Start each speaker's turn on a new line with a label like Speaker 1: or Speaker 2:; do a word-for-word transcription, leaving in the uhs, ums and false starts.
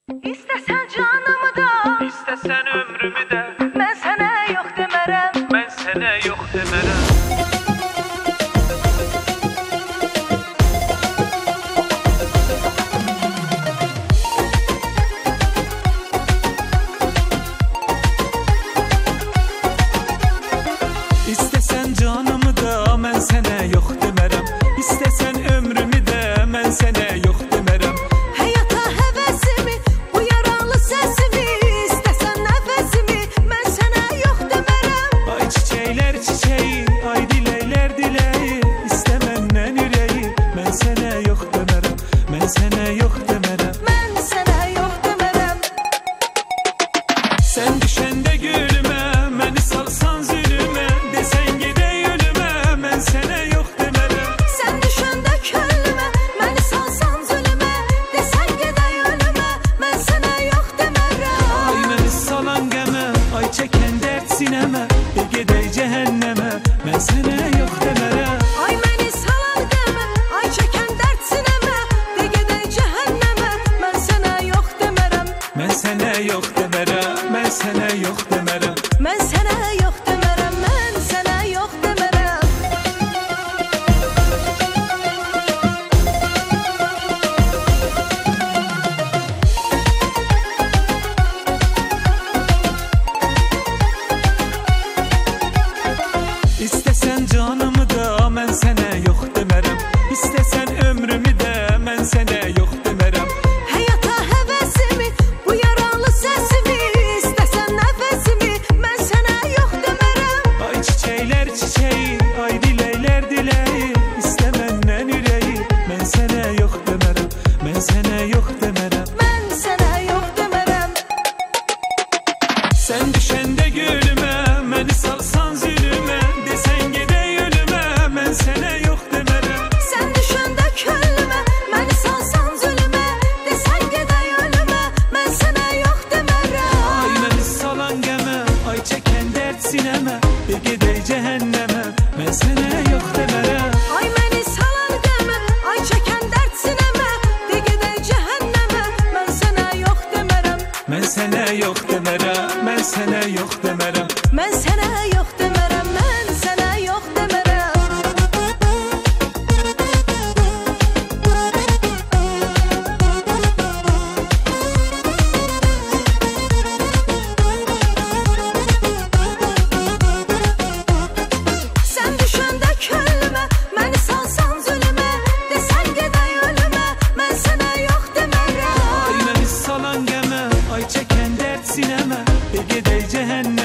Speaker 1: İstesen canımı da,
Speaker 2: İstesen ömrümü de,
Speaker 1: ben sana yok demerem.
Speaker 2: ben sana yok demerem.
Speaker 3: İstesen canımı da ben sana yok demerem. İstesen ömrümü de ben sana yok demerem.
Speaker 1: Hayata hevesimi, bu yaralı sesimi, istesen nefesimi, ben sana yok demerem.
Speaker 3: Ay çiçekler çiçeği, ay dilekler dileği, istemenden yüreği, ben sana yok demerem. Ben sana yok demerem.
Speaker 1: Ben sana yok demerem.
Speaker 3: Sen düşende gülüme, beni salsan zulüme, desen gide ölüme, ben sana yok demerem.
Speaker 1: Sen düşende könlüme, beni salsan zulüme, desen gide ölüme, ben sana yok demerem.
Speaker 3: Ay beni salan geme, ay çeken dert sineme, bir gidey cehenneme, ben sana yok demerem.
Speaker 1: Ay beni salan deme, ay çeken dert sineme, de gide cehenneme, ben sana yok demerem.
Speaker 3: Ben sana yok demerem, ben sana yok demerem.
Speaker 1: Ben sana yok demerem, ben sana yok demerem.
Speaker 3: İstesen canımı da ben sana yok demerem. İstesen ömrümü de ben sana yok demerem.
Speaker 1: Hayata hevesimi, bu yaralı sesimi, istesen nefesimi, ben sana yok demerem.
Speaker 3: Ay çiçekler çiçeği, ay dilekler dileği, istemenden yüreği, ben sana yok demerem. Ben sana yok demerem.
Speaker 1: Ben sana yok demerem.
Speaker 3: Sen düşende gülüme, beni salsan zulüme, desen gide ölüme, ben sana yok demerem.
Speaker 1: Sen düşende könlüme, beni salsan zulüme, desen gide ölüme, ben sana yok demerem.
Speaker 3: Ay beni salan geme, ay çeken dert sineme, bir gidey cehenneme, ben sana yok demerem.
Speaker 1: Ay beni salan deme, ay çeken dert sineme, de gide cehenneme, ben sana yok demerem.
Speaker 3: Ben sana yok demerem, ben sana yok demerem.
Speaker 1: Ben sana yok demerem, ben sana yok demerem. Sen düşende könlüme, beni salsan zulüme, desen gide ölüme, ben sana yok demerem.
Speaker 3: Ay beni salan geme, ay çeken dert sineme, bir gidey cehenneme,